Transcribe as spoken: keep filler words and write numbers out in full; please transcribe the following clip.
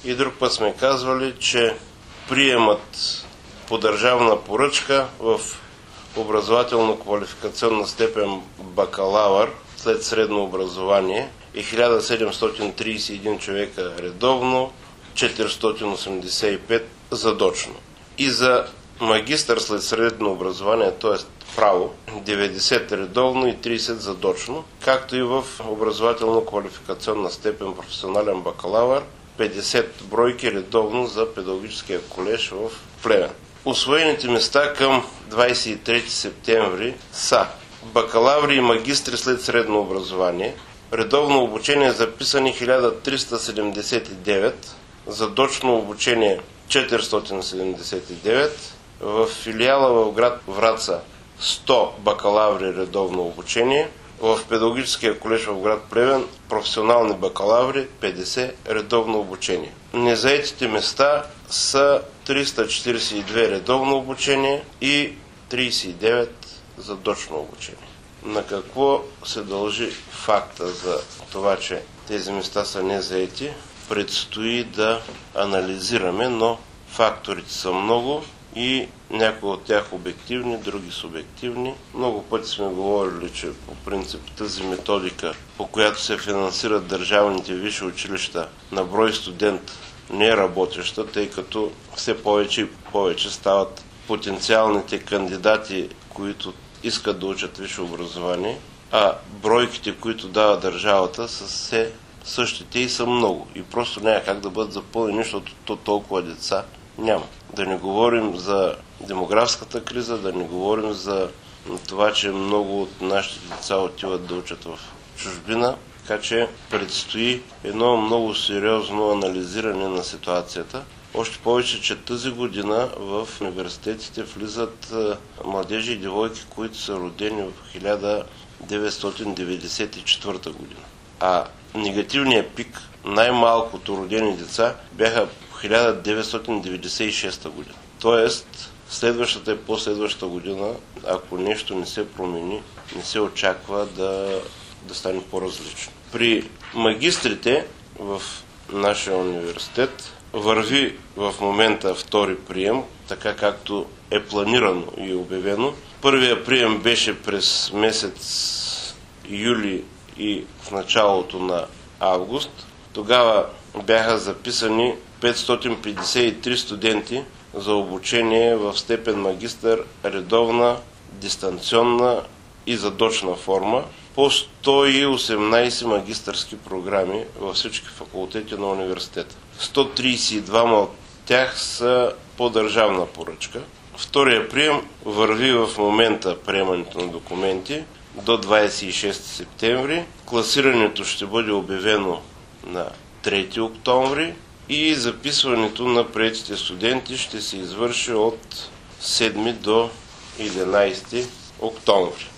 И друг път сме казвали, че приемат по държавна поръчка в образователно-квалификационна степен бакалавър след средно образование е хиляда седемстотин тридесет и един човека редовно, четиристотин осемдесет и пет задочно. И за магистър след средно образование, т.е. право, деветдесет редовно и тридесет задочно, както и в образователно-квалификационна степен професионален бакалавър, петдесет бройки редовно за педагогическия колеж в Плевен. Усвоените места към двадесет и трети септември са бакалаври и магистри след средно образование, редовно обучение записани хиляда триста седемдесет и девет, задочно обучение четиристотин седемдесет и девет, в филиала в град Враца сто бакалаври редовно обучение, в педагогическия колеж в град Плевен професионални бакалаври петдесет редовно обучение. Незаетите места са триста четиридесет и две редовно обучение и тридесет и девет задочно обучение. На какво се дължи факта за това, че тези места са незаети? Предстои да анализираме, но факторите са много и някои от тях обективни, други субективни. Много пъти сме говорили, че по принцип тази методика, по която се финансират държавните висши училища на брой студент, не е работеща, тъй като все повече и повече стават потенциалните кандидати, които искат да учат висше образование, а бройките, които дава държавата, са все същите и са много. И просто няма как да бъдат запълнени, защото толкова деца няма. Да не говорим за демографската криза, да не говорим за това, че много от нашите деца отиват да учат в чужбина. Така че предстои едно много сериозно анализиране на ситуацията. Още повече, че тази година в университетите влизат младежи и девойки, които са родени в хиляда деветстотин деветдесет и четвърта година. А негативният пик, най-малкото родени деца, бяха в хиляда деветстотин деветдесет и шеста година. Тоест, следващата и последващата година, ако нещо не се промени, не се очаква да, да стане по-различно. При магистрите в нашия университет върви в момента втори прием, така както е планирано и обявено. Първия прием беше през месец юли и в началото на август. Тогава бяха записани петстотин петдесет и три студенти за обучение в степен магистър, редовна, дистанционна и задочна форма по сто и осемнадесет магистърски програми във всички факултети на университета. сто тридесет и два от тях са по държавна поръчка. Втория прием върви в момента приемането на документи до двадесет и шести септември. Класирането ще бъде обявено на трети октомври и записването на приетите студенти ще се извърши от седми до единадесети октомври.